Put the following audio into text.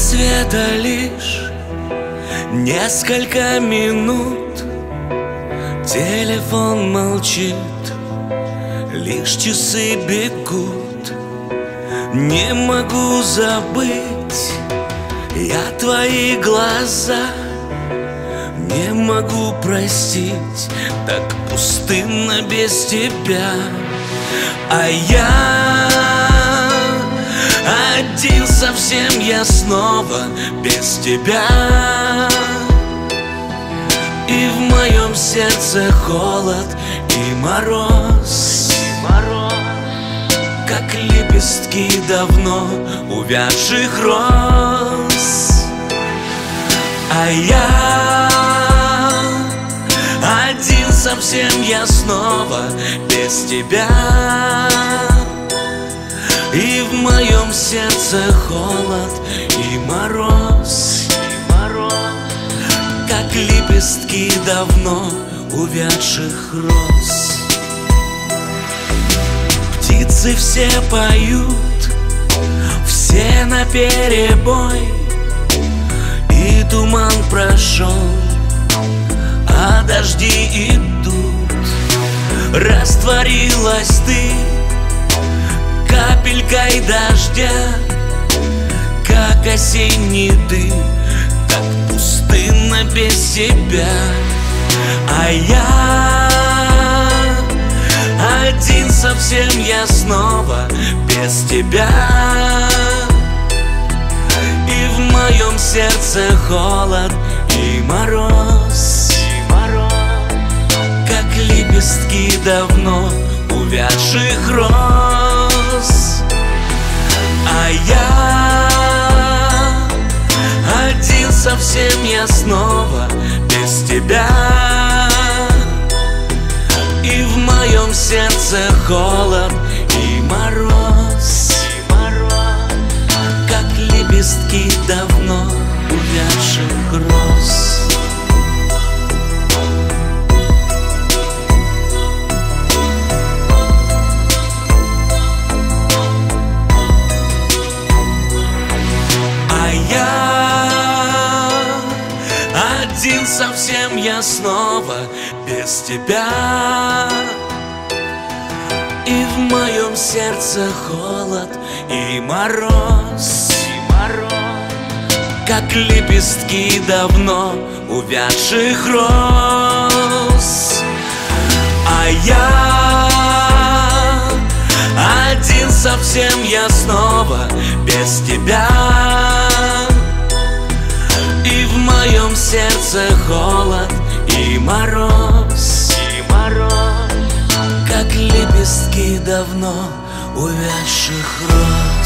рассвета лишь несколько минут. Телефон молчит, лишь часы бегут. Не могу забыть я твои глаза, не могу простить, так пустынно без тебя. А я один совсем, я снова без тебя. И в моем сердце холод и мороз, как лепестки давно увядших роз. А я один совсем, я снова без тебя. И в моем сердце холод и мороз, как лепестки давно увядших роз. Птицы все поют, все наперебой, и туман прошел, а дожди идут. Растворилась ты капелькой дождя, как осенний дым, так пустынно без тебя. А я один совсем, я снова без тебя. И в моем сердце холод и мороз, как лепестки давно увядших роз. А я один совсем, я снова без тебя. И в моем сердце холод и мороз, как лепестки давно увядших роз. Один совсем, я снова без тебя. И в моем сердце холод и мороз, как лепестки давно увядших роз. А я один совсем, я снова без тебя. И в моем сердце холод и мороз, как лепестки давно увядших роз.